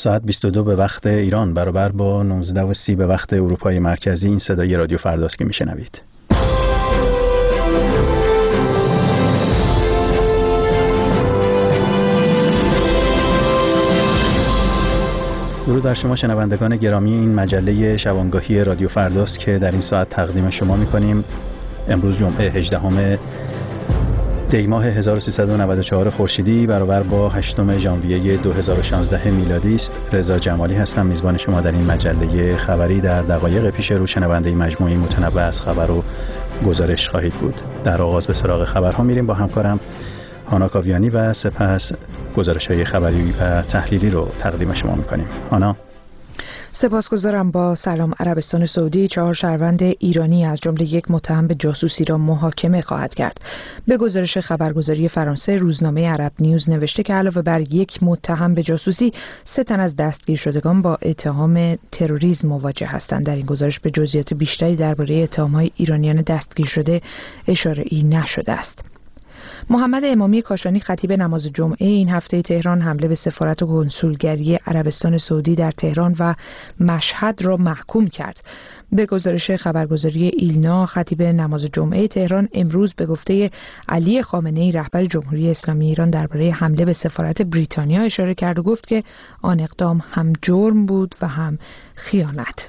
ساعت 22 به وقت ایران برابر با 19:30 به وقت اروپای مرکزی. این صدای رادیو فرداست که میشنوید. درود بر شما شنوندگان گرامی این مجله شبانگاهی رادیو فرداست که در این ساعت تقدیم شما می‌کنیم. امروز جمعه 18 دی ماه 1394 خورشیدی برابر با 8 ژانویه 2016 میلادی است. رضا جمالی هستم، میزبان شما در این مجله خبری. در دقایق پیش رو شنونده مجموعی متنوع از خبر و گزارش خواهید بود. در آغاز به سراغ خبرها میریم با همکارم هانا کاویانی و سپس گزارش‌های خبری و تحلیلی رو تقدیم شما می‌کنیم. هانا. سپاسگزارم. با سلام. عربستان سعودی 4 شهروند ایرانی از جمله یک متهم به جاسوسی را محاکمه خواهد کرد. به گزارش خبرگزاری فرانسه روزنامه عرب نیوز نوشته که علاوه بر یک متهم به جاسوسی 3 تن از دستگیر شدگان با اتهام تروریسم مواجه هستند. در این گزارش به جزئیات بیشتری درباره اتهام‌های ایرانیان دستگیر شده اشاره‌ای نشده است. محمد امامی کاشانی خطیب نماز جمعه این هفته تهران حمله به سفارت و کنسولگری عربستان سعودی در تهران و مشهد را محکوم کرد. به گزارش خبرگزاری ایلنا خطیب نماز جمعه تهران امروز به گفته علی خامنه‌ای رهبر جمهوری اسلامی ایران درباره حمله به سفارت بریتانیا اشاره کرد و گفت که آن اقدام هم جرم بود و هم خیانت.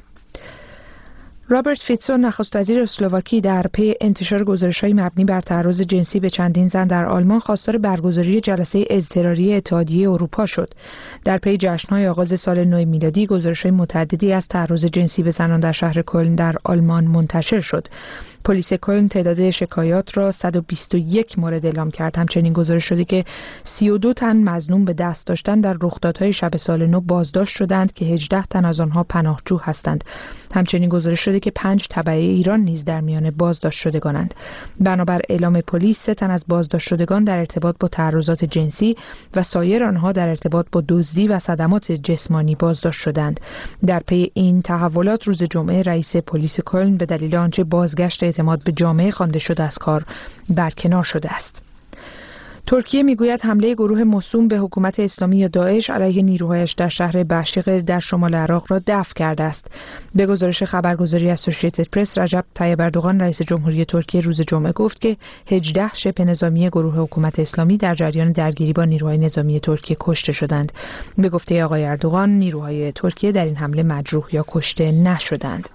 رابرت فیتسو نخست وزیر اسلواکی در پی انتشار گزارش‌های مبنی بر تعرض جنسی به چندین زن در آلمان خواستار برگزاری جلسه اضطراری اتحادیه اروپا شد. در پی جشن‌های آغاز سال نو میلادی گزارش‌های متعددی از تعرض جنسی به زنان در شهر کلن در آلمان منتشر شد. پلیس کلن تعداد شکایات را 121 مورد اعلام کرد. همچنین گزارش شده که 32 تن مظنون به دست داشتن در رخدادهای شب سال نو بازداشت شدند که 18 تن از آنها پناهجو هستند. همچنین گزارش شده که 5 تبعه ایران نیز در میان بازداشت شدگانند. بنابر اعلام پلیس 3 تن از بازداشت شدگان در ارتباط با تعرضات جنسی و سایر آنها در ارتباط با دزدی و صدمات جسمانی بازداشت شدند. در پی این تحولات روز جمعه رئیس پلیس کلن به دلیل آنچه بازگشت اعتماد به جامعه خوانده شده از کار برکنار شده است. ترکیه میگوید حمله گروه موسوم به حکومت اسلامی یا داعش علیه نیروهایش در شهر بشیق در شمال عراق را دفع کرده است. به گزارش خبرگزاری اسوسییتد پرس رجب طیب اردوغان رئیس جمهوری ترکیه روز جمعه گفت که 18 شبه نظامی گروه حکومت اسلامی در جریان درگیری با نیروهای نظامی ترکیه کشته شدند. به گفته آقای اردوغان نیروهای ترکیه در این حمله مجروح یا کشته نشدند.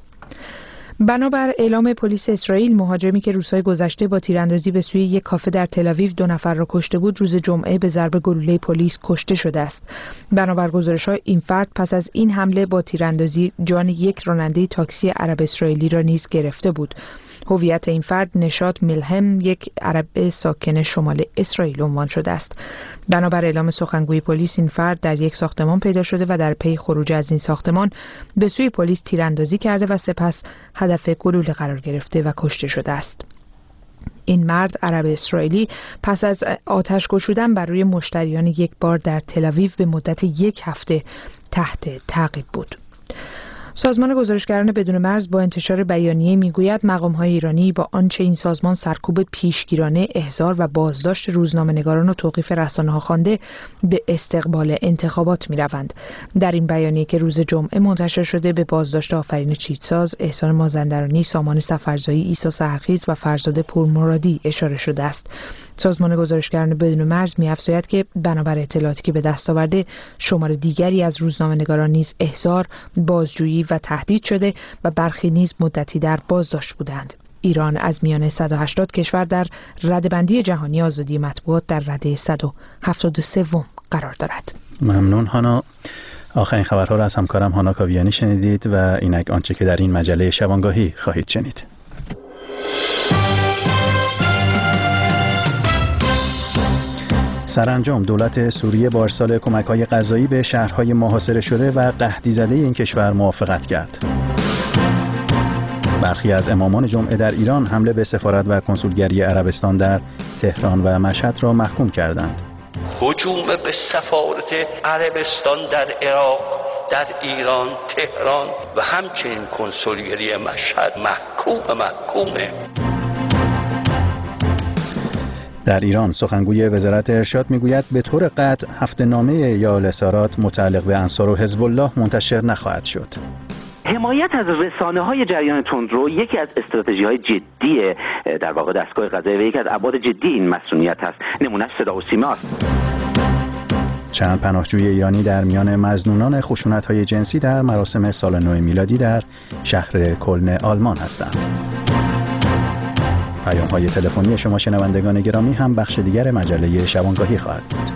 بنابر اعلام پلیس اسرائیل مهاجمی که روزهای گذشته با تیراندازی به سوی یک کافه در تل‌آویو 2 نفر را کشته بود روز جمعه به ضرب گلوله پلیس کشته شده است. بنابر گزارش‌ها این فرد پس از این حمله با تیراندازی جان یک راننده تاکسی عرب اسرائیلی را نیز گرفته بود. هویت این فرد نشاط ملهم یک عرب ساکن شمال اسرائیل عنوان شده است. بنابر اعلام سخنگوی پلیس این فرد در یک ساختمان پیدا شده و در پی خروج از این ساختمان به سوی پلیس تیراندازی کرده و سپس هدف گلوله قرار گرفته و کشته شده است. این مرد عرب اسرائیلی پس از آتش گشودن بر روی مشتریان یک بار در تل‌آویو به مدت 1 هفته تحت تعقیب بود. سازمان گزارشگران بدون مرز با انتشار بیانیه میگوید مقام‌های ایرانی با آنچه این سازمان سرکوب پیشگیرانه احضار و بازداشت روزنامه‌نگاران و توقیف رسانه‌ها خوانده به استقبال انتخابات می‌روند. در این بیانیه که روز جمعه منتشر شده به بازداشت آفرین چیتساز، احسان مازندرانی، سامان سفرزایی، عیسی سحرخیز و فرزاد پورمرادی اشاره شده است. سازمان گزارشگران بدون مرز می‌افزاید که بنابر اطلاعاتی که به دست آورده شمار دیگری از روزنامه‌نگاران نیز احضار، بازجویی و تهدید شده و برخی نیز مدتی در بازداشت بودند. ایران از میان 180 کشور در رده‌بندی جهانی آزادی مطبوعات در رده 173 قرار دارد. ممنون هانا. آخرین خبرها را از همکارم هانا کاویانی شنیدید و اینک آنچه که در این مجله شبانگاهی خواهید شنید. سرانجام دولت سوریه با ارسال کمک‌های غذایی به شهرهای محاصره شده و قحطی زده این کشور موافقت کرد. برخی از امامان جمعه در ایران حمله به سفارت و کنسولگری عربستان در تهران و مشهد را محکوم کردند. هجوم به سفارت عربستان در عراق، در ایران، تهران و همچنین کنسولگری مشهد محکومه. در ایران سخنگوی وزارت ارشاد میگوید به طور قطع هفته‌نامه یال اسارات متعلق به انصار و حزب الله منتشر نخواهد شد. حمایت از رسانه‌های جریان تندرو یکی از استراتژی‌های جدی در واقع دستگاه قضایی و یکی از ابعاد جدی این مسئولیت است. نمونه‌اش صدا و سیما است. چند پناهجوی ایرانی در میان مظنونان خشونت‌های جنسی در مراسم سال نو میلادی در شهر کلن آلمان هستند. پیام‌های تلفنی شما شنوندگان گرامی هم بخش دیگر مجله شبانگاهی خواهد بود.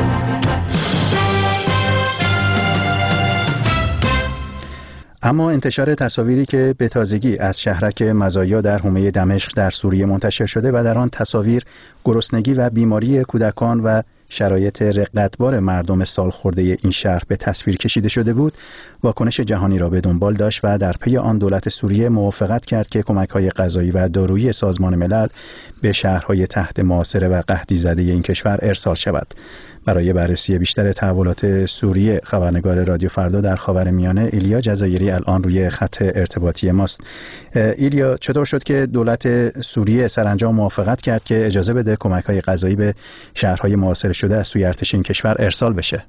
اما انتشار تصاویری که به تازگی از شهرک مزایا در حومه دمشق در سوریه منتشر شده و در آن تصاویر گرسنگی و بیماری کودکان و شرایط رقتبار مردم سالخورده این شهر به تصویر کشیده شده بود، واکنش جهانی را به دنبال داشت و در پی آن دولت سوریه موافقت کرد که کمک‌های غذایی و دارویی سازمان ملل به شهرهای تحت محاصره و قحطی زده این کشور ارسال شود. برای بررسی بیشتر تحولات سوریه خبرنگار رادیو فردا در خاورمیانه ایلیا جزایری الان روی خط ارتباطی ماست. ایلیا، چطور شد که دولت سوریه سرانجام موافقت کرد که اجازه بده کمک‌های غذایی به شهرهای محاصره شده از سوی ارتش این کشور ارسال بشه؟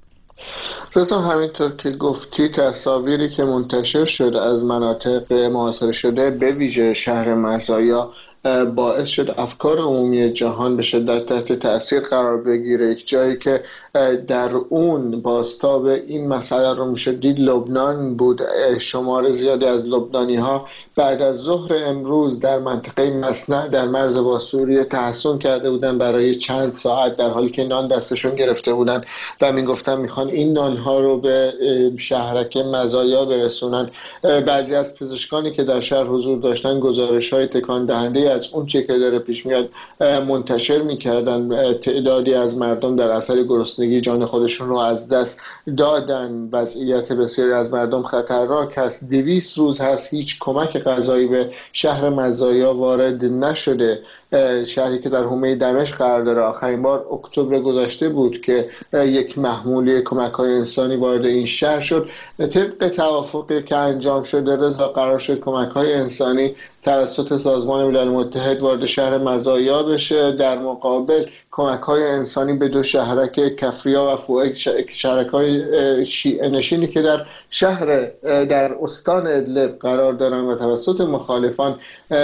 رضا، همینطور که گفتی تصاویری که منتشر شد از مناطق محاصره شده به ویژه شهر مزایا باعث شد افکار عمومی جهان به شدت تحت تأثیر قرار بگیره. یک جایی که در اون بازتاب این مسئله رو میشه دید لبنان بود. شمار زیادی از لبنانی ها بعد از ظهر امروز در منطقه مصنع در مرز با سوریه تحصن کرده بودن برای چند ساعت، در حالی که نان دستشون گرفته بودن و میگفتن میخوان این نان ها رو به شهرک مزایا برسونن. بعضی از پزشکانی که در شهر حضور داشتن گزارش های تکان دهنده از اون چه که داره پیش میاد منتشر میکردن. تعدادی از مردم در اثر گرسنگی جان خودشون رو از دست دادن. وضعیت بسیاری از مردم خطرناک است. 200 روز هست هیچ کمک غذایی به شهر مزایا وارد نشده، شهری که در حومه دمشق قرار داره. آخرین بار اکتبر گذشته بود که یک محموله کمک‌های انسانی وارد این شهر شد. طبق توافقی که انجام شده رضا، قرار شد کمک‌های انسانی توسط سازمان ملل متحد وارد شهر مزایا بشه، در مقابل کمک‌های انسانی به دو شهرک کفریا و فوئک، شهرک‌های شیعه نشینی که در شهر در استان ادلب قرار دارن و توسط مخالفان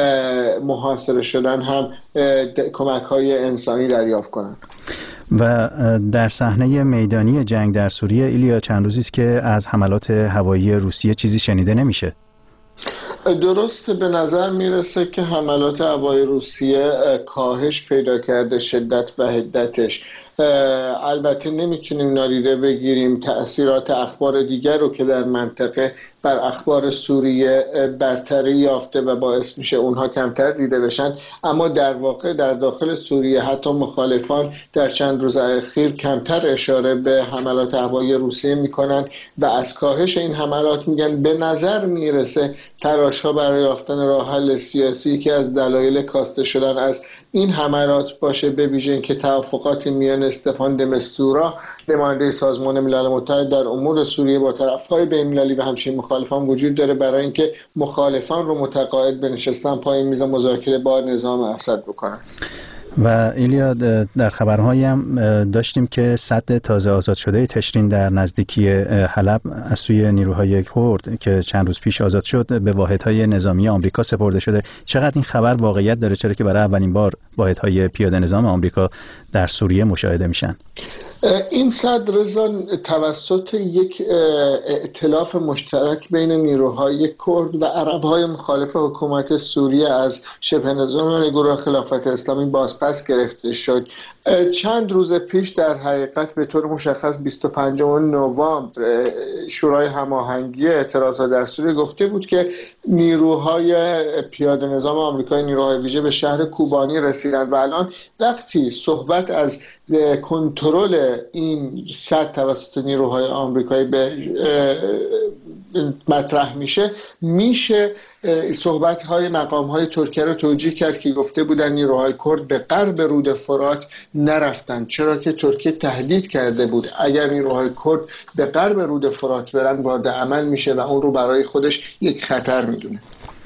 محاصره شدن هم کمک‌های انسانی دریافت کنند. و در صحنه میدانی جنگ در سوریه ایلیا، چند روزی است که از حملات هوایی روسیه چیزی شنیده نمیشه. درسته، به نظر میرسه که حملات هوایی روسیه کاهش پیدا کرده، شدت و حدتش. البته نمیتونیم نادیده بگیریم تأثیرات اخبار دیگر رو که در منطقه بر اخبار سوریه برتری یافته و باعث میشه اونها کمتر دیده بشن، اما در واقع در داخل سوریه حتی مخالفان در چند روز اخیر کمتر اشاره به حملات هوایی روسیه میکنن و از کاهش این حملات میگن. به نظر میرسه تلاش‌ها برای یافتن راه حل سیاسی که از دلایل کاسته شدن از این حملات باشه، به ویژه اینکه توافقات میان استفان د مستورا نماینده سازمان ملل متحد در امور سوریه با طرف‌های بین‌المللی و همچنین مخالفان وجود داره برای اینکه مخالفان رو متقاعد به نشستن پای میز مذاکره با نظام اسد بکنن. و ایلیا، در خبرهایی هم داشتیم که سد تازه آزاد شده تشرین در نزدیکی حلب از سوی نیروهای کرد که چند روز پیش آزاد شد به واحدهای نظامی آمریکا سپرده شده. چقدر این خبر واقعیت داره، چرا که برای اولین بار واحدهای پیاده نظام آمریکا در سوریه مشاهده میشن؟ این سد رضا توسط یک ائتلاف مشترک بین نیروهای کرد و عربهای مخالف حکومت سوریه از شبه نظامیان گروه خلافت اسلامی بازپس گرفته شد. چند روز پیش در حقیقت به طور مشخص 25 نوامبر شورای هماهنگی اعتراضات در سوریه گفته بود که نیروهای پیاده نظام آمریکایی، نیروهای ویژه به شهر کوبانی رسیدند و الان وقتی صحبت از کنترل این سد توسط نیروهای آمریکایی به مطرح میشه صحبت‌های مقام‌های ترکیه رو توجیه کرد که گفته بودن نیروهای کرد به غرب رود فرات نرفتن، چرا که ترکیه تهدید کرده بود اگر نیروهای کرد به غرب رود فرات برن وارد عمل میشه و اون رو برای خودش یک خطر میدونه.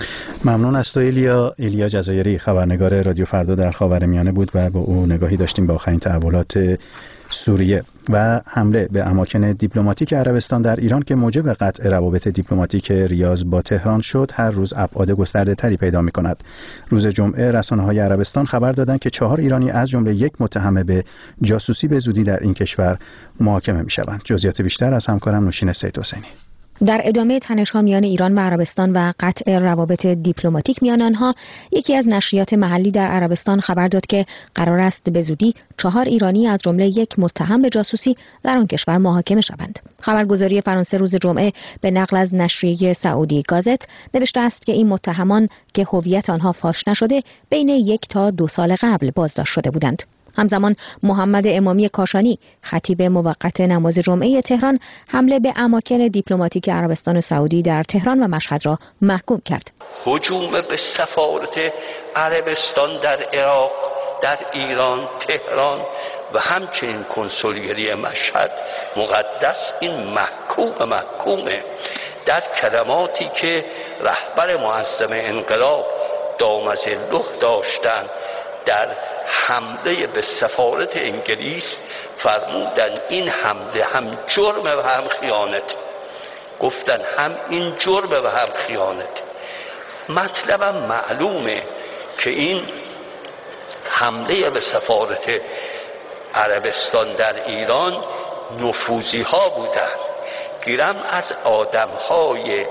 ممنون از تو ایلیا جزایری، خبرنگار رادیو فردا در خاورمیانه بود و با او نگاهی داشتیم به آخرین تحولات سوریه و حمله به اماکن دیپلماتیک عربستان در ایران که موجب قطع روابط دیپلماتیک ریاض با تهران شد، هر روز ابعاد گسترده تری پیدا می کند. روز جمعه رسانه‌های عربستان خبر دادند که 4 ایرانی از جمله یک متهم به جاسوسی به زودی در این کشور محاکمه می شوند. جزئیات بیشتر از همکارم نوشین سیدحسینی. در ادامه تنش‌ها میان ایران و عربستان و قطع روابط دیپلماتیک میان آنها، یکی از نشریات محلی در عربستان خبر داد که قرار است به زودی 4 ایرانی از جمله یک متهم به جاسوسی در آن کشور محاکمه شوند. خبرگزاری فرانسه روز جمعه به نقل از نشریه سعودی گازت نوشته است که این متهمان که هویت آنها فاش نشده بین 1 تا 2 سال قبل بازداشت شده بودند. همزمان محمد امامی کاشانی، خطیب موقت نماز جمعه تهران، حمله به اماکن دیپلماتیک عربستان سعودی در تهران و مشهد را محکوم کرد. هجوم به سفارت عربستان در عراق، در ایران، تهران و همچنین کنسولگری مشهد مقدس، این محکومه. در کلماتی که رهبر معظم انقلاب دامزله داشتند در حمله به سفارت انگلیس، فرمودن این حمله هم جرم و هم خیانت. گفتن هم این جرم و هم خیانت. مطلبم معلومه که این حمله به سفارت عربستان در ایران نفوذی ها بودن، گیرم از آدم های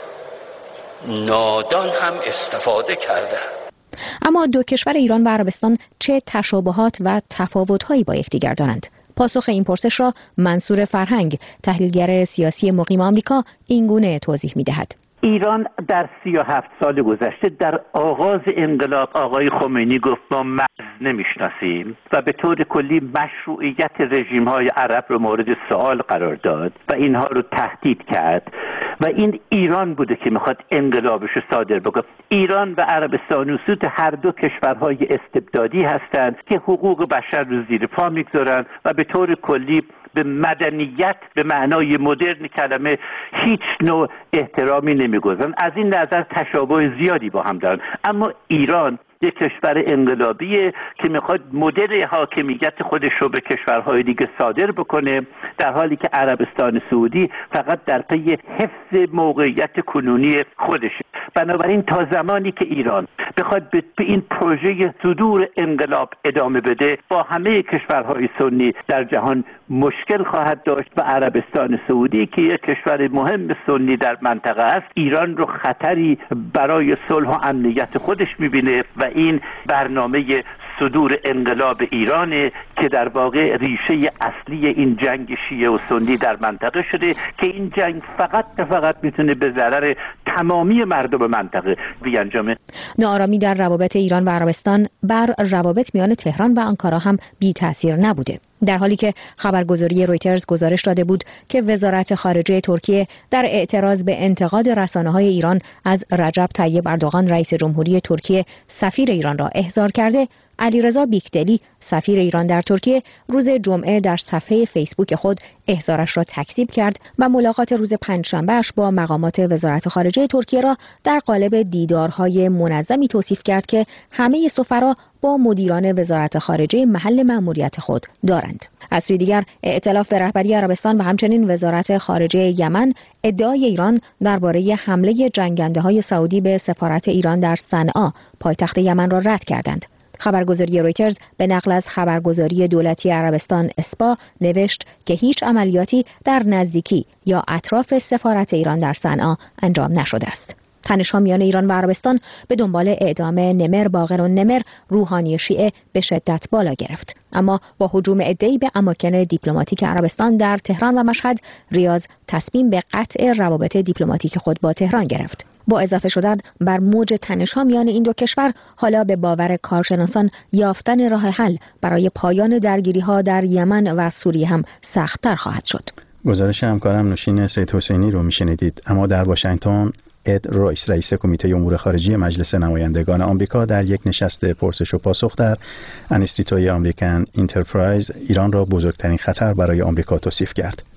نادان هم استفاده کردن. اما دو کشور ایران و عربستان چه تشابهات و تفاوت‌هایی با یکدیگر دارند؟ پاسخ این پرسش را منصور فرهنگ، تحلیلگر سیاسی مقیم آمریکا، اینگونه توضیح می‌دهد. ایران در 37 سال گذشته در آغاز انقلاب آقای خمینی گفت ما مرز نمیشناسیم و به طور کلی مشروعیت رژیم‌های عرب رو مورد سوال قرار داد و اینها رو تهدید کرد و این ایران بوده که میخواد انقلابش رو صادر بکنه. ایران و عربستان و سود هر دو کشورهای استبدادی هستند که حقوق بشر رو زیر پا میگذارن و به طور کلی به مدنیت به معنای مدرن کلمه هیچ نوع احترامی نمیگذارن. از این نظر تشابه زیادی با هم دارن. اما ایران یک کشور انقلابیه که میخواد مدل حاکمیت خودش رو به کشورهای دیگه صادر بکنه، در حالی که عربستان سعودی فقط در پی حفظ موقعیت کنونی خودشه. بنابراین تا زمانی که ایران بخواد به این پروژه صدور انقلاب ادامه بده، با همه کشورهای سنی در جهان مشکل خواهد داشت و عربستان سعودی که یک کشور مهم سنی در منطقه است، ایران رو خطری برای صلح و امنیت خودش میبینه و این برنامه صدور انقلاب ایرانه که در واقع ریشه اصلی این جنگ شیعه و سنی در منطقه شده که این جنگ فقط میتونه به ضرر تمامی مردم منطقه بیانجامه. ناآرامی در روابط ایران و عربستان بر روابط میان تهران و آنکارا هم بی تأثیر نبوده، در حالی که خبرگزاری رویترز گزارش داده بود که وزارت خارجه ترکیه در اعتراض به انتقاد رسانه‌های ایران از رجب طیب اردوغان رئیس جمهوری ترکیه سفیر ایران را احضار کرده، علیرضا بیکدلی سفیر ایران در ترکیه روز جمعه در صفحه فیسبوک خود احضارش را تکذیب کرد و ملاقات روز پنجشنبه‌اش با مقامات وزارت خارجه ترکیه را در قالب دیدارهای منظمی توصیف کرد که همه سفرا با مدیران وزارت خارجه محل مأموریت خود دارند. از سوی دیگر ائتلاف به رهبری عربستان و همچنین وزارت خارجه یمن ادعای ایران درباره حمله جنگنده‌های سعودی به سفارت ایران در صنعا پایتخت یمن را رد کردند. خبرگزاری رویترز به نقل از خبرگزاری دولتی عربستان اسپا نوشت که هیچ عملیاتی در نزدیکی یا اطراف سفارت ایران در صنعا انجام نشده است. تنش‌ها میان ایران و عربستان به دنبال اعدام نمر باقرالنمر روحانی شیعه به شدت بالا گرفت، اما با هجوم عده‌ای به اماکن دیپلماتیک عربستان در تهران و مشهد، ریاض تصمیم به قطع روابط دیپلماتیک خود با تهران گرفت. با اضافه شدن بر موج تنش‌ها میان این دو کشور، حالا به باور کارشناسان یافتن راه حل برای پایان درگیری‌ها در یمن و سوریه هم سخت‌تر خواهد شد. گزارش همکارم نوشین سیدحسینی رو میشنیدید. اما در واشنگتن اد رویس رئیس کمیته امور خارجی مجلس نمایندگان آمریکا در یک نشست پرسش و پاسخ در انستیتوی آمریکن اینترپرایز ایران را بزرگترین خطر برای آمریکا توصیف کرد.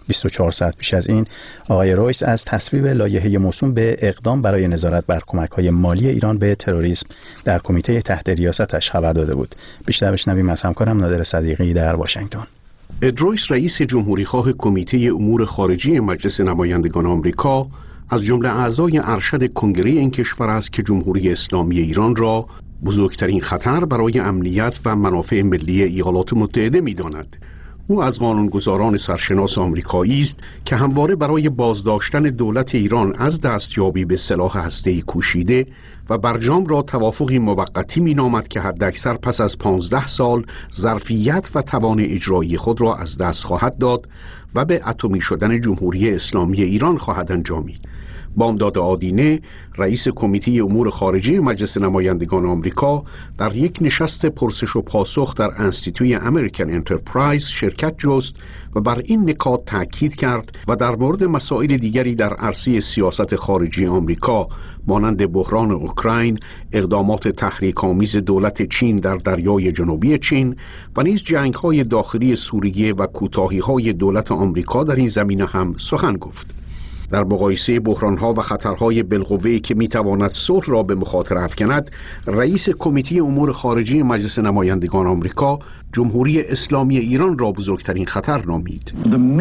24 ساعت پیش از این آقای رویس از تصویب لایحه موسوم به اقدام برای نظارت بر کمک‌های مالی ایران به تروریسم در کمیته تحت ریاستش خبر داده بود. بیشتر بشنویم از همکارم نادر صدیقی در واشنگتن. اد رویس رئیس جمهوریخواه کمیته امور خارجی مجلس نمایندگان آمریکا از جمله اعضای ارشد کنگره این کشور است که جمهوری اسلامی ایران را بزرگترین خطر برای امنیت و منافع ملی ایالات متحده می‌داند. او از قانونگذاران سرشناس آمریکایی است که همواره برای بازداشتن دولت ایران از دستیابی به سلاح هسته‌ای کوشیده و برجام را توافقی موقتی می‌نامد که حداکثر پس از 15 سال ظرفیت و توان اجرایی خود را از دست خواهد داد و به اتمی شدن جمهوری اسلامی ایران خواهد انجامید. بامداد آدینه رئیس کمیته امور خارجی مجلس نمایندگان آمریکا در یک نشست پرسش و پاسخ در انستیتوی امریکن انترپرایز شرکت جست و بر این نکات تاکید کرد و در مورد مسائل دیگری در عرصه سیاست خارجی آمریکا مانند بحران اوکراین، اقدامات تحریک‌آمیز دولت چین در دریای جنوبی چین و نیز جنگ‌های داخلی سوریه و کوتاهی‌های دولت آمریکا در این زمینه هم سخن گفت. در مقایسه بحران‌ها و خطرهای بالقوه‌ای که می‌تواند صلح را به مخاطر افکند، رئیس کمیته امور خارجی مجلس نمایندگان آمریکا جمهوری اسلامی ایران را بزرگترین خطر نامید.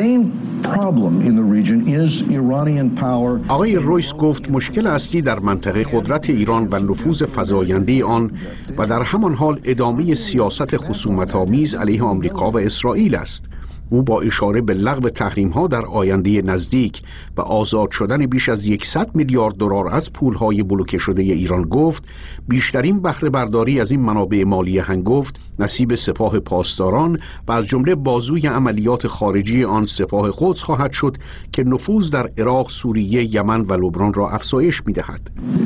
آقای رویس گفت مشکل اصلی در منطقه قدرت ایران و نفوذ فزاینده آن و در همان حال ادامه سیاست خصومت‌آمیز علیه آمریکا و اسرائیل است. او با اشاره به لغو تحریم‌ها در آینده نزدیک و آزاد شدن بیش از 100 میلیارد دلار از پول‌های بلوکه شده ایران گفت بیشترین بهره برداری از این منابع مالی هنگفت نصیب سپاه پاسداران و از جمله بازوی عملیات خارجی آن سپاه قدس خواهد شد که نفوذ در عراق، سوریه، یمن و لبنان را افزایش می‌دهد.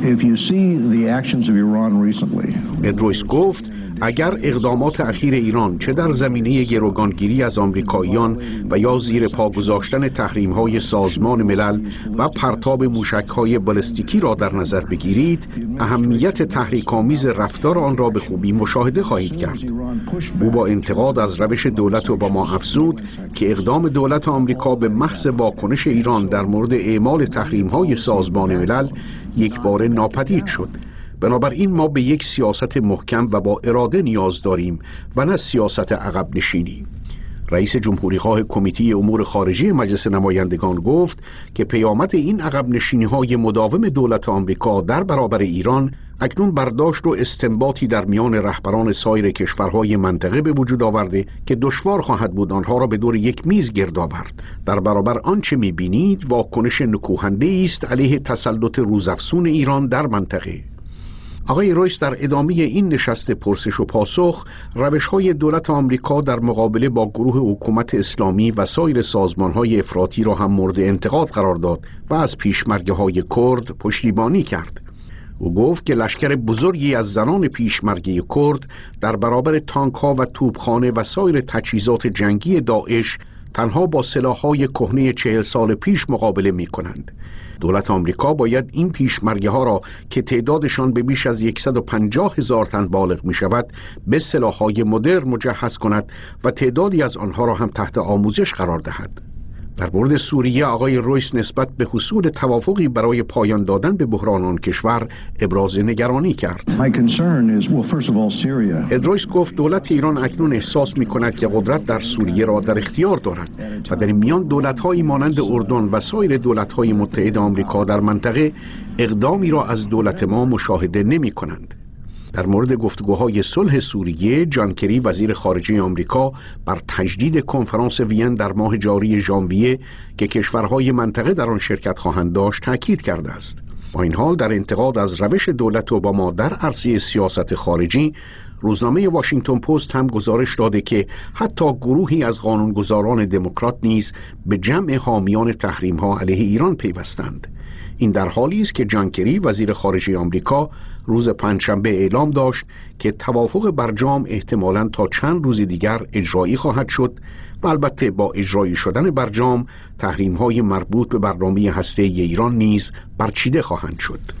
اد رویس گفت اگر اقدامات اخیر ایران چه در زمینه گروگانگیری از آمریکاییان و یا زیر پا گذاشتن تحریم‌های سازمان ملل و پرتاب موشک‌های بالستیکی را در نظر بگیرید، اهمیت تحریک‌آمیز رفتار آن را به خوبی مشاهده خواهید کرد. او با انتقاد از روش دولت اوباما افزود که اقدام دولت آمریکا به محض واکنش ایران در مورد اعمال تحریم‌های سازمان ملل یکباره ناپدید شد. بنابراین ما به یک سیاست محکم و با اراده نیاز داریم و نه سیاست عقب نشینی. رئیس جمهوریخواه کمیته امور خارجی مجلس نمایندگان گفت که پیامد این عقب نشینی‌های مداوم دولت آمریکا در برابر ایران اکنون برداشت و استنباطی در میان رهبران سایر کشورهای منطقه به وجود آورده که دشوار خواهد بود آنها را به دور یک میز گرد آورد. در برابر آنچه می‌بینید واکنش نکوهنده است علیه تسلط روزافزون ایران در منطقه. آقای رویس در ادامه این نشست پرسش و پاسخ روش‌های دولت آمریکا در مقابله با گروه حکومت اسلامی و سایر سازمان‌های افراطی را هم مورد انتقاد قرار داد و از پیشمرگه‌های کرد پشتیبانی کرد. او گفت که لشکر بزرگی از زنان پیشمرگه کرد در برابر تانک‌ها و توپخانه و سایر تجهیزات جنگی داعش تنها با سلاح‌های کهنه 40 سال پیش مقابله می‌کنند. دولت آمریکا باید این پیشمرگه ها را که تعدادشان به بیش از 150,000 تن بالغ می شود به سلاح‌های مدرن مجهز کند و تعدادی از آنها را هم تحت آموزش قرار دهد. در مورد سوریه آقای رویس نسبت به حصول توافقی برای پایان دادن به بحران آن کشور ابراز نگرانی کرد. اد رویس گفت دولت ایران اکنون احساس می کند که قدرت در سوریه را در اختیار دارد و در میان دولت‌هایی مانند اردن و سایر دولت‌های متحد آمریکا در منطقه اقدامی را از دولت ما مشاهده نمی کنند. در مورد گفتگوهای صلح سوریه، جان کری وزیر خارجه آمریکا بر تجدید کنفرانس وین در ماه جاری ژانویه که کشورهای منطقه در آن شرکت خواهند داشت تاکید کرده است. با این حال در انتقاد از روش دولت اوباما در عرصه سیاست خارجی، روزنامه واشنگتن پست هم گزارش داده که حتی گروهی از قانونگذاران دموکرات نیز به جمع حامیان تحریم‌ها علیه ایران پیوستند. این در حالی است که جان کری وزیر خارجه آمریکا روز پنجشنبه اعلام داشت که توافق برجام احتمالاً تا چند روز دیگر اجرایی خواهد شد و البته با اجرایی شدن برجام تحریم‌های مربوط به برنامه هسته‌ای ایران نیز برچیده خواهند شد.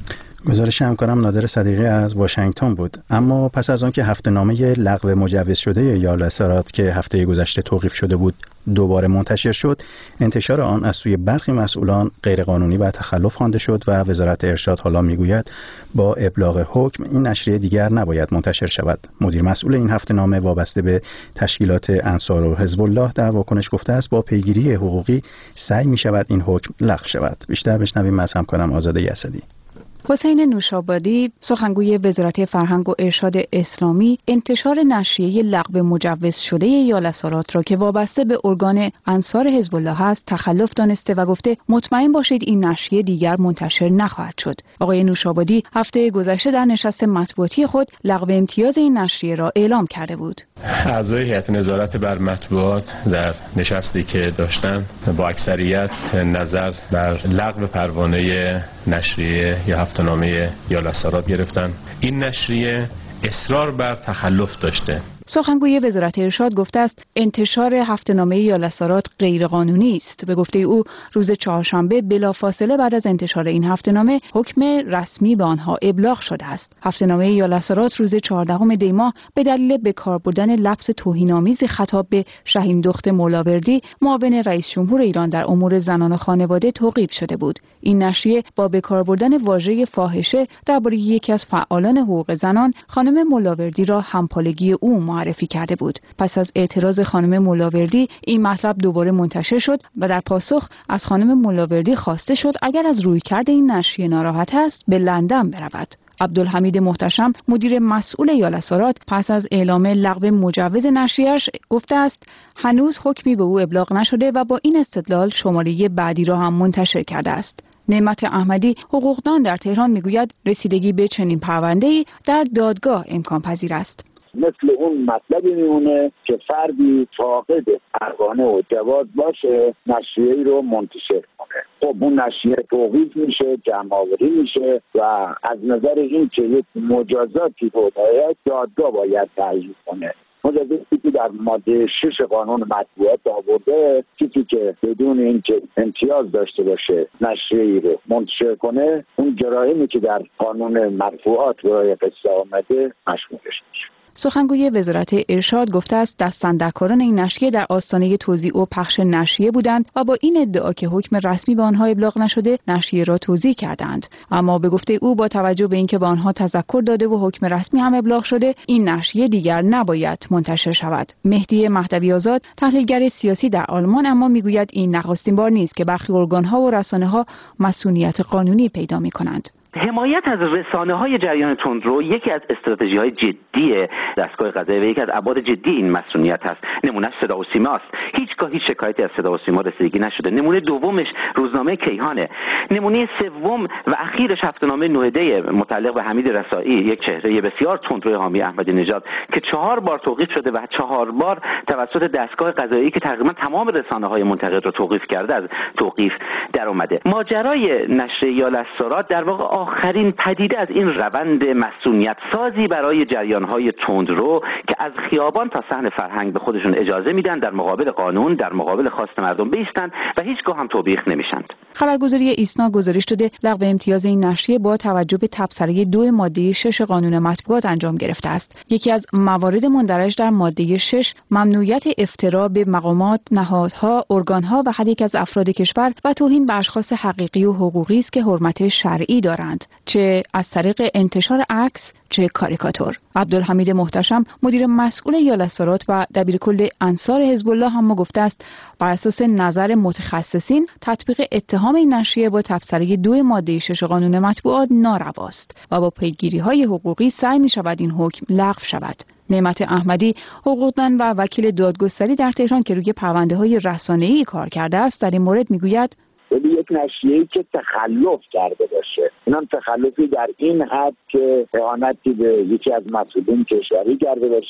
گزارش همکارم نادر صدیقی از واشنگتن بود. اما پس از آنکه هفته‌نامه لغو مجوز شده یال اسارات که هفته گذشته توقیف شده بود دوباره منتشر شد، انتشار آن از سوی برخی مسئولان غیرقانونی و تخلف خوانده شد و وزارت ارشاد حالا میگوید با ابلاغ حکم این نشریه دیگر نباید منتشر شود. مدیر مسئول این هفته‌نامه وابسته به تشکیلات انصار و حزب الله در واکنش گفته است با پیگیری حقوقی سعی می شود این حکم لغو شود. بیشتر بشنویم از همکارم آزاده یسدی. حسین نوشابادی، سخنگوی وزارت فرهنگ و ارشاد اسلامی، انتشار نشریه لغو مجوز شده یال اسارات را که وابسته به ارگان انصار حزب الله است تخلف دانسته و گفته مطمئن باشید این نشریه دیگر منتشر نخواهد شد. آقای نوشابادی هفته گذشته در نشست مطبوعاتی خود لغو امتیاز این نشریه را اعلام کرده بود. اعضای هیئت نظارت بر مطبوعات در نشستی که داشتن با اکثریت نظر بر لغو پروانه نشریه یا هفته‌نامه یال اسارات گرفتن. این نشریه اصرار بر تخلف داشته. سخنگوی وزارت ارشاد گفته است انتشار هفته‌نامه یال اسارات غیرقانونی است. به گفته او روز چهارشنبه بلافاصله بعد از انتشار این هفته‌نامه حکم رسمی به آنها ابلاغ شده است. هفته‌نامه یال اسارات روز 14 دی ماه به دلیل به کار بردن لفظ توهین‌آمیز خطاب به شهین دخت مولاوردی معاون رئیس جمهور ایران در امور زنان و خانواده توقیف شده بود. این نشریه با به کار بردن واژه فاحشه درباره یکی از فعالان حقوق زنان خانم مولاوردی را همپالگی او معرفی کرده بود. پس از اعتراض خانم مولاوردی این مطلب دوباره منتشر شد و در پاسخ از خانم مولاوردی خواسته شد اگر از رویکرد این نشریه ناراحت است به لندن برود. عبدالحمید محتشم مدیر مسئول یال اسارات پس از اعلام لغو مجوز نشریه‌اش گفته است هنوز حکمی به او ابلاغ نشده و با این استدلال شماره بعدی را هم منتشر کرده است. نعمت احمدی حقوقدان در تهران میگوید رسیدگی به چنین پرونده‌ای در دادگاه امکان پذیر است. مثل اون مطلبی میمونه که فردی فاقد پروانه و جواز باشه نشریه‌ای رو منتشر کنه. خب اون نشریه توقیف میشه، جمع‌آوری میشه و از نظر این که یک مجازاتی رو دادگاه باید تعیین کنه. مجازاتی که در ماده 6 قانون مطبوعات آورده کسی که بدون اینکه امتیاز داشته باشه نشریه‌ای رو منتشر کنه اون جرائمی که در قانون مطبوعات برای قصه آمده مشمولش میشه. سخنگوی وزارت ارشاد گفته است دستاندرکاران این نشریه در آستانه توزیع و پخش نشریه بودند و با این ادعا که حکم رسمی به آنها ابلاغ نشده نشریه را توزیع کردند. اما به گفته او با توجه به اینکه به آنها تذکر داده و حکم رسمی هم ابلاغ شده این نشریه دیگر نباید منتشر شود. مهدی مهدوی آزاد تحلیلگر سیاسی در آلمان اما میگوید این نخستین بار نیست که برخی ارگان‌ها و رسانه‌ها مسئولیت قانونی پیدا می‌کنند. حمایت از رسانه‌های جریان تندرو یکی از استراتژی‌های جدی دستگاه قضایی و یکی از ابعاد جدی این مسئولیت است. نمونهش صدا و سیما است. هیچگاه هیچ شکایتی از صدا و سیما رسیدگی نشده. نمونه دومش روزنامه کیهانه. نمونه سوم و اخیرش هفته‌نامه نوحده متعلق به حمید رسایی، یک چهره بسیار تندروی حامی احمدی نژاد که 4 بار توقیف شده و 4 بار توسط دستگاه قضایی که تقریبا تمام رسانه‌های منتقد را توقیف کرده از توقیف در اومده. ماجرای نشریه یال اسارات در واقع آخرین پدیده از این روند مسئولیت سازی برای جریان‌های تندرو که از خیابان تا صحن فرهنگ به خودشون اجازه میدن در مقابل قانون، در مقابل خواست مردم بایستند و هیچگاه هم توبیخ نمیشند. خبرگزاری ایسنا گزارش داده لغو امتیاز این نشریه با توجه به تبصره 2 ماده 6 قانون مطبوعات انجام گرفته است. یکی از موارد مندرج در ماده 6 ممنوعیت افترا به مقامات، نهادها، ارگانها و هر یک از افراد کشور و توهین به اشخاص حقیقی و حقوقی است که حرمت شرعی دارند، چه از طریق انتشار عکس چه کاریکاتور. عبدالحمید محتشم مدیر مسئول یال اسارات و دبیرکل انصار حزب الله هم گفته است بر اساس نظر متخصصین تطبیق اتهام این نشریه با تبصره 2 ماده 6 قانون مطبوعات نارواست و با پیگیری‌های حقوقی سعی می‌شود این حکم لغو شود. نعمت احمدی حقوقدان و وکیل دادگستری در تهران که روی پرونده‌های رسانه‌ای کار کرده است در این مورد می‌گوید یک نشریه‌ای که تخلف کرده باشه، اینم تخلفی در این حد که اهانتی به یکی از مسئولین کشوری کرده باشه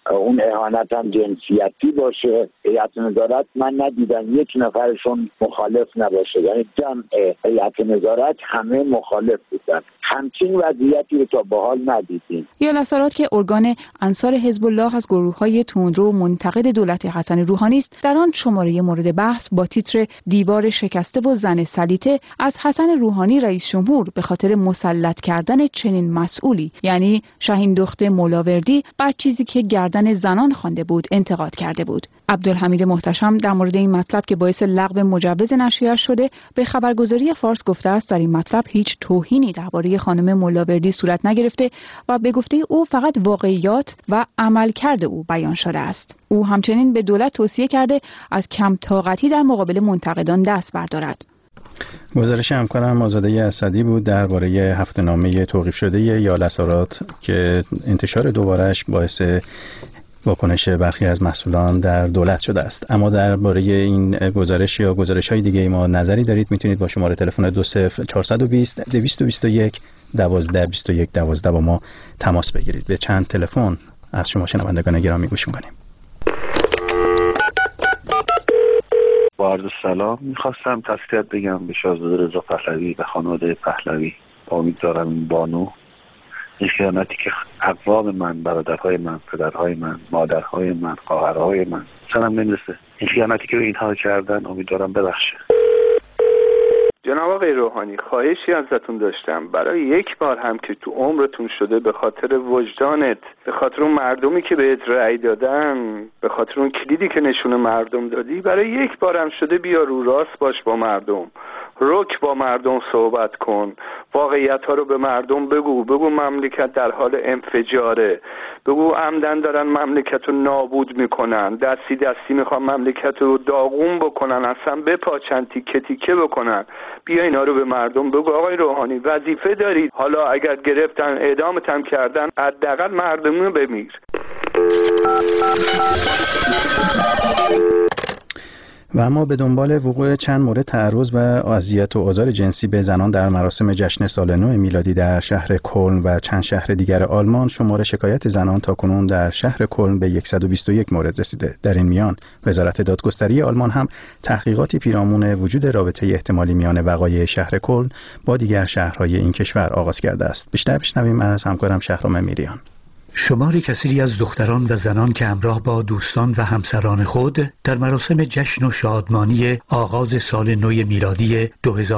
اون اهانت هم جنسیتی باشه. هیئت نظارت من ندیدم یک نفرشون مخالف نباشه، یعنی جمع هیئت نظارت همه مخالف بودن. همچین وضعیتی رو تا به حال ندیدیم. یالسارات که ارگان انصار حزب الله از گروه‌های تندرو منتقد دولت حسن روحانی است، در آن شماره مورد بحث با تیتر دیوار شکسته و زن سلیطه از حسن روحانی رئیس جمهور به خاطر مسلط کردن چنین مسئولی، یعنی شاهین دخت مولاوردی، بر چیزی که گردن زنان خوانده بود انتقاد کرده بود. عبدالحمید محتشم در مورد این مطلب که باعث لغو مجوز نشریه‌اش شده به خبرگزاری فارس گفته است در این مطلب هیچ توهینی درباره خانم مولاوردی صورت نگرفته و به گفته او فقط واقعیات و عملکرد او بیان شده است. او همچنین به دولت توصیه کرده از کم طاقتی در مقابل منتقدان دست بردارد. گزارش همکارم آزاده اسدی بود درباره هفته‌نامه توقیف شده یالسارات که انتشار دوبارش باعث واکنش برخی از مسئولان در دولت شده است. اما درباره این گزارش یا گزارش‌های دیگه ما نظری دارید، میتونید با شماره تلفن 20420 221 12 12 با ما تماس بگیرید. به چند تلفن از شما شنوندگان گرامی گوش می‌کنیم. با عرض سلام، میخواستم تسلیت بگم به شاهزاده رضا پهلوی و خانواده پهلوی. امیدوارم این بانو این خیانتی که اقوام من، برادرهای من، پدرهای من، مادرهای من، خواهرهای من سنم نمیرسه، این خیانتی که اینها کردن امیدوارم ببخشه. جناب آقای روحانی، خواهشی ازتون داشتم برای یک بار هم که تو عمرتون شده به خاطر وجدانت، به خاطر اون مردمی که بهت رأی دادن، به خاطر اون کلیدی که نشون مردم دادی، برای یک بار هم شده بیا رو راست باش با مردم، رک با مردم صحبت کن، واقعیت ها رو به مردم بگو مملکت در حال انفجاره، بگو عمدن دارن مملکت رو نابود میکنن، دستی میخوان مملکت رو داغون بکنن، اصلا بپاچن، تیکه تیکه بکنن. بیا اینا رو به مردم بگو. آقای روحانی وظیفه دارید، حالا اگر گرفتن اعدامت هم کردن حداقل مردم رو بمیر. و اما به دنبال وقوع چند مورد تعرض و اذیت و آزار جنسی به زنان در مراسم جشن سال نو میلادی در شهر کلن و چند شهر دیگر آلمان، شمار شکایت زنان تاکنون در شهر کلن به 121 مورد رسیده. در این میان وزارت دادگستری آلمان هم تحقیقاتی پیرامون وجود رابطه احتمالی میان وقایع شهر کلن با دیگر شهرهای این کشور آغاز کرده است. بیشتر بشنویم از همکارم شهرام میریان. شماری کثیری از دختران و زنان که همراه با دوستان و همسران خود در مراسم جشن و شادمانی آغاز سال نو میلادی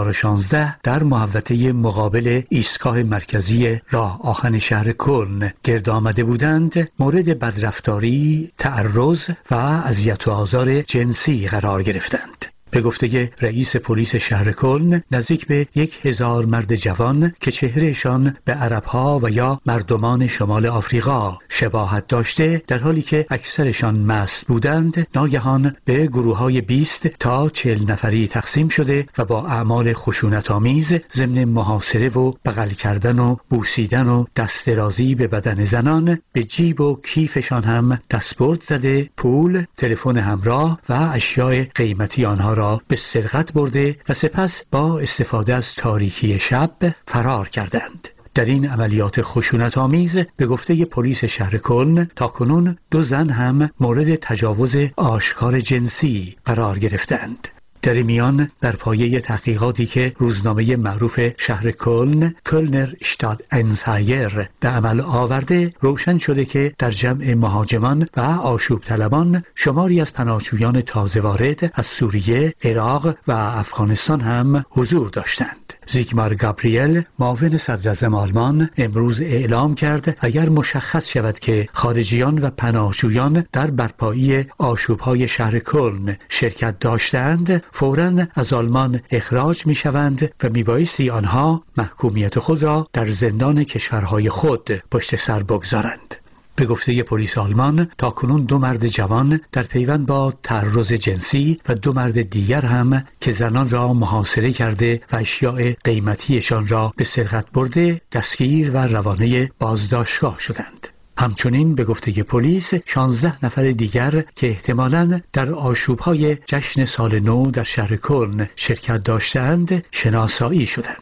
2016 در محوطه مقابل ایستگاه مرکزی راه آهن شهر کلن گرد آمده بودند، مورد بدرفتاری، تعرض و اذیت و آزار جنسی قرار گرفتند. به گفته رئیس پلیس شهر کلن، نزدیک به 1000 مرد جوان که چهرهشان به عربها و یا مردمان شمال آفریقا شباهت داشته، در حالی که اکثرشان مست بودند، ناگهان به گروه‌های 20 تا 40 نفری تقسیم شده و با اعمال خشونت‌آمیز ضمن محاصره و بغل کردن و بوسیدن و دست درازی به بدن زنان، به جیب و کیفشان هم دستبرد زده، پول، تلفن همراه و اشیاء قیمتی آنها را به سرقت برده و سپس با استفاده از تاریکی شب فرار کردند. در این عملیات خشونت‌آمیز به گفته پلیس شهر کلن تاکنون 2 زن هم مورد تجاوز آشکار جنسی قرار گرفتند. در میان در پایه تحقیقاتی که روزنامه معروف شهر کلن کلنر شتاد انزایر به عمل آورده، روشن شده که در جمع مهاجمان و آشوب طلبان شماری از پناهجویان تازه وارد از سوریه، عراق و افغانستان هم حضور داشتند. زیگمار گابریل، معاون صدراعظم آلمان، امروز اعلام کرد اگر مشخص شود که خارجیان و پناهجویان در برپایی آشوب‌های شهر کلن شرکت داشتند، فوراً از آلمان اخراج می‌شوند و میبایستی آنها محکومیت خود را در زندان کشورهای خود پشت سر بگذارند. به گفته پلیس آلمان تاکنون 2 مرد جوان در پیوند با تعرض جنسی و 2 مرد دیگر هم که زنان را محاصره کرده و اشیاء قیمتیشان را به سرقت برده دستگیر و روانه بازداشتگاه شدند. همچنین به گفته پلیس 16 نفر دیگر که احتمالاً در آشوب‌های جشن سال نو در شهر کلن شرکت داشتند شناسایی شدند.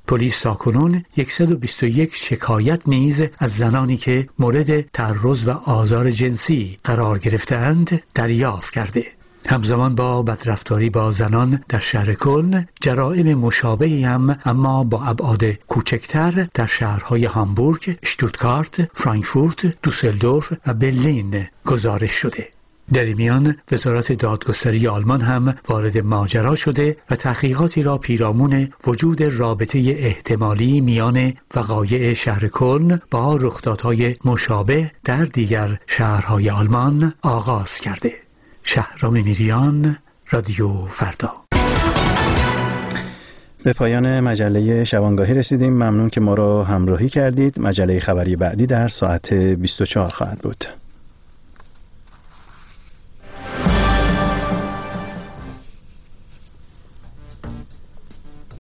پلیس تاکنون 121 شکایت نیز از زنانی که مورد تعرض و آزار جنسی قرار گرفته‌اند دریافت کرده. همزمان با بدرفتاری با زنان در شهر کلن، جرائم مشابهی هم اما با ابعاد کوچکتر در شهرهای هامبورگ، شتوتگارت، فرانکفورت، دوسلدورف و برلین گزارش شده. در این میان وزارت دادگستری آلمان هم وارد ماجرا شده و تحقیقاتی را پیرامون وجود رابطه احتمالی میان وقایع شهر کلن با رخدادهای مشابه در دیگر شهرهای آلمان آغاز کرده. شهرام میریان، رادیو فردا. به پایان مجله شبانگاهی رسیدیم. ممنون که ما را همراهی کردید. مجله خبری بعدی در ساعت 24 خواهد بود.